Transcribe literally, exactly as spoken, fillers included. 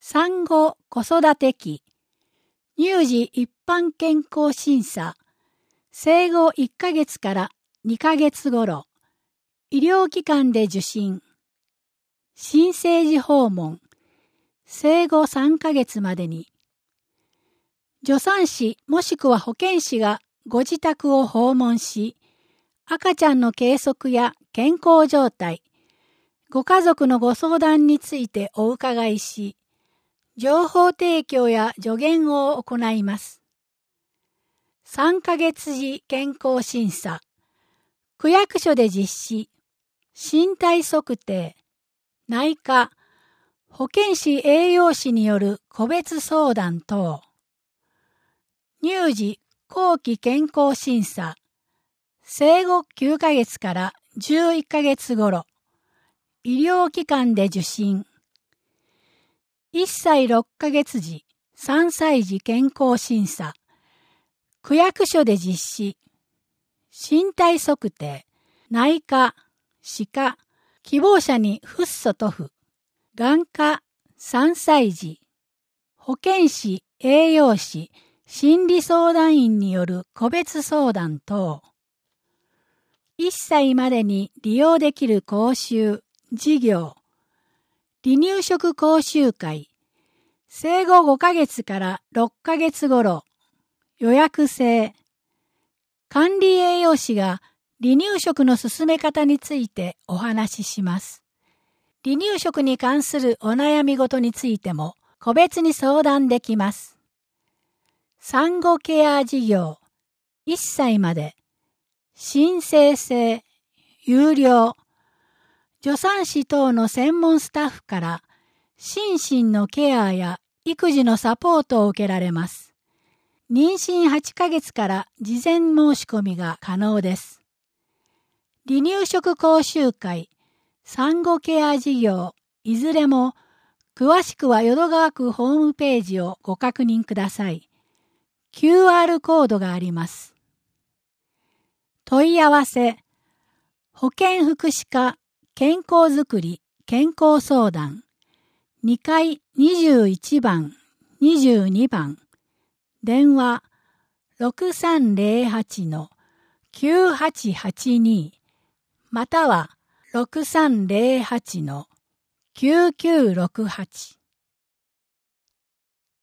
産後子育て期、乳児一般健康審査、生後いっかげつからにかげつ頃、医療機関で受診、新生児訪問、生後さんかげつまでに、助産師もしくは保健師がご自宅を訪問し、赤ちゃんの計測や健康状態、ご家族のご相談についてお伺いし、情報提供や助言を行います。さんかげつ児健康審査、区役所で実施、身体測定、内科、保健師栄養士による個別相談等、乳児後期健康審査、生後きゅうかげつからじゅういっかげつ頃、医療機関で受診、いっさいろっかげつ児、さんさい児健康審査、区役所で実施、身体測定、内科、歯科、希望者にフッ素塗布、眼科、さんさい児、保健師、栄養士、心理相談員による個別相談等、いっさいまでに利用できる講習、事業、離乳食講習会、生後ごかげつからろっかげつ頃、予約制、管理栄養士が離乳食の進め方についてお話しします。離乳食に関するお悩み事についても個別に相談できます。産後ケア事業、いっさいまで、申請制、有料、助産師等の専門スタッフから心身のケアや育児のサポートを受けられます。妊娠はちかげつから事前申し込みが可能です。離乳食講習会、産後ケア事業、いずれも詳しくは淀川区ホームページをご確認ください。キューアール コードがあります。問い合わせ、保健福祉課健康づくり健康相談にかいにじゅういちばん、にじゅうにばん、電話 ろくさんぜろはちのきゅうはちはちに または ろくさんぜろはちのきゅうきゅうろくはち